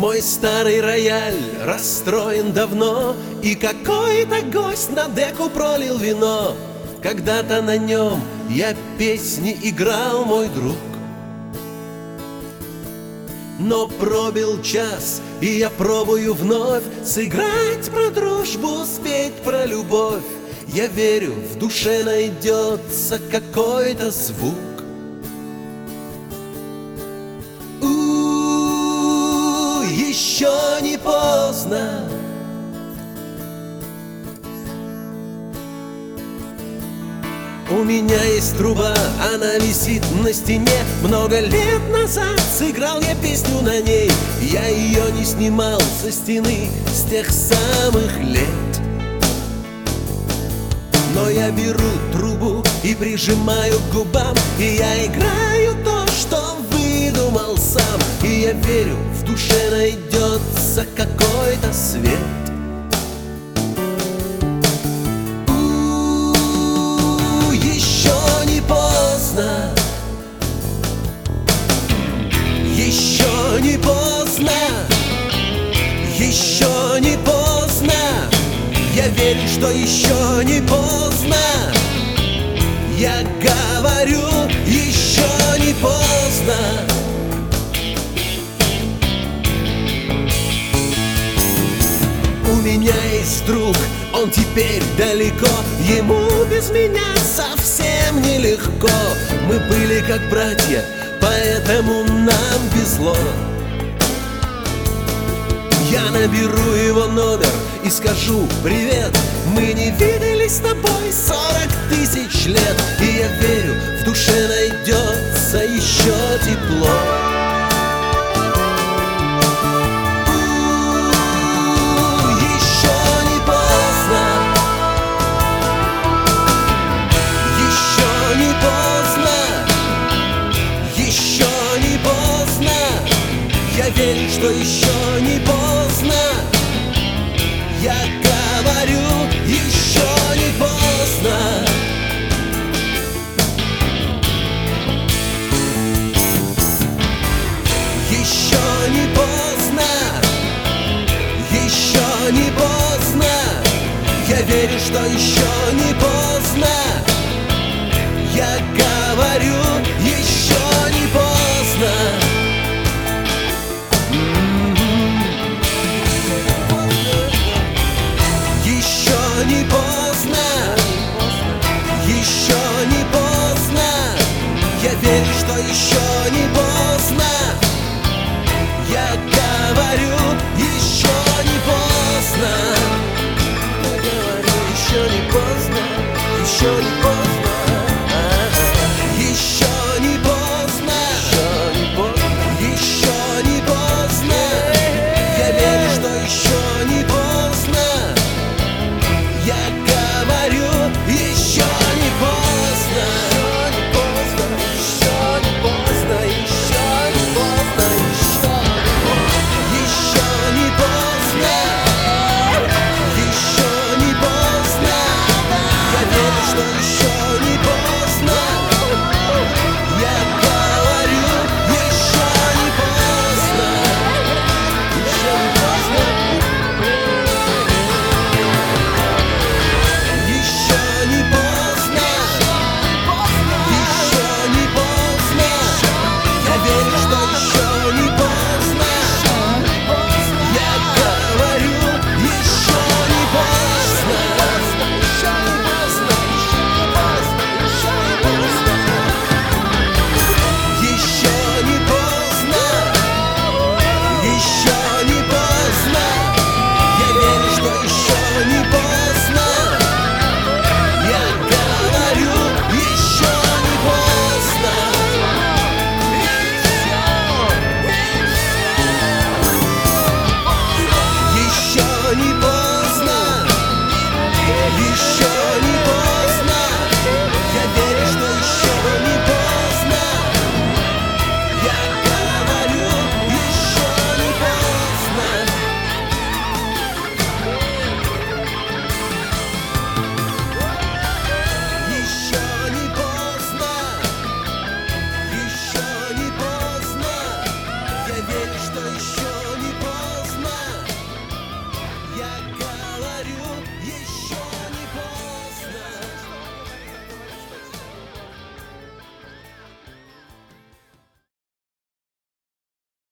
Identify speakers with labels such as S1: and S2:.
S1: Мой старый рояль расстроен давно, и какой-то гость на деку пролил вино. Когда-то на нем я песни играл, мой друг. Но пробил час, и я пробую вновь сыграть про дружбу, спеть про любовь. Я верю, в душе найдется какой-то звук. Еще не поздно. У меня есть труба, она висит на стене. Много лет назад сыграл я песню на ней. Я ее не снимал со стены с тех самых лет. Но я беру трубу и прижимаю к губам, и я играю то, что выдумал сам. И я верю, в душе найдется какой-то свет. Еще не поздно. Еще не поздно. Еще не поздно. Я верю, что еще не поздно. Я говорю, еще не поздно. У меня есть друг, он теперь далеко. Ему без меня совсем нелегко. Мы были как братья, поэтому нам везло. Я наберу его номер и скажу: привет, мы не виделись с тобой 40 тысяч лет. И я верю, в душе найдется еще тепло. Еще не поздно. Еще не поздно. Еще не поздно. Я верю, что еще не поздно. Я говорю, еще не поздно. Еще не поздно. Еще не поздно. Я верю, что еще